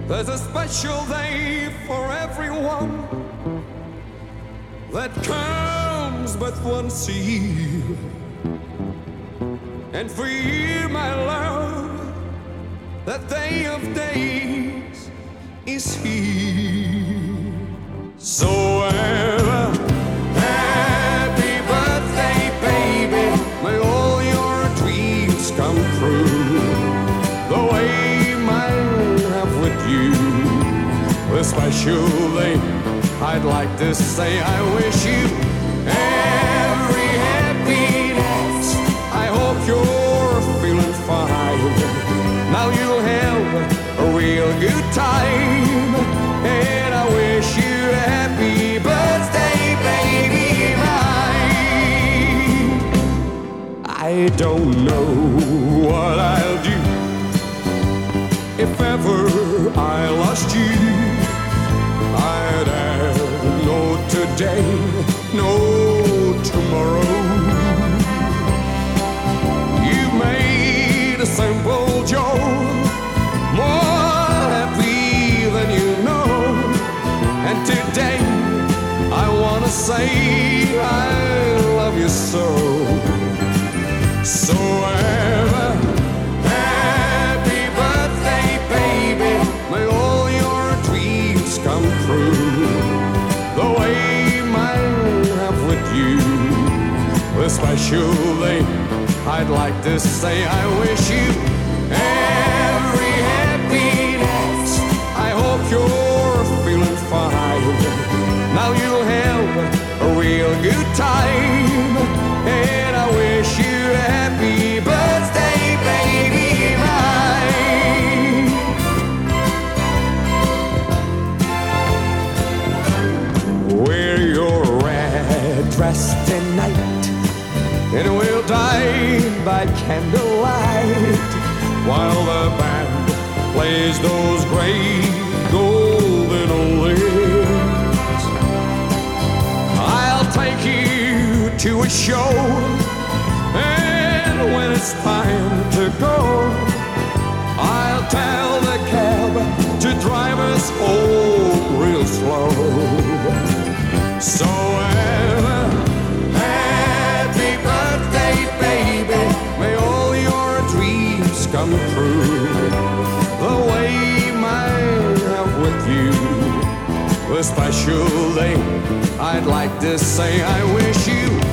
There's a special day for everyone that comes but once a year. And for you, my love, that day of days is here. So happy birthday, baby. May all your dreams come true, the way mine have with you. A special day, I'd like to say I wish you every happiness. I hope you're feeling fine. Now you'll have a real good time, and I wish you a happy birthday, baby mine. I don't know what I'll do if ever I lost you. I'd have no today, no tomorrow. You made a simple Joe more happy than you know. And today I wanna say I love you so. So happy birthday, baby. May all your dreams come true, the way mine have with you. A special day, I'd like to say I wish you every happiness. I hope you're feeling fine. Now you'll have a real good time, and I wish you a happy birthday, baby mine. Wear your red dress tonight, and we'll die by candlelight while the band plays those great golden oldies. I'll take you to a show, and when it's time to go, I'll tell the cab to drive us home real slow. So happy birthday, baby. May all your dreams come true, the way mine have with you. A special day, I'd like to say I wish you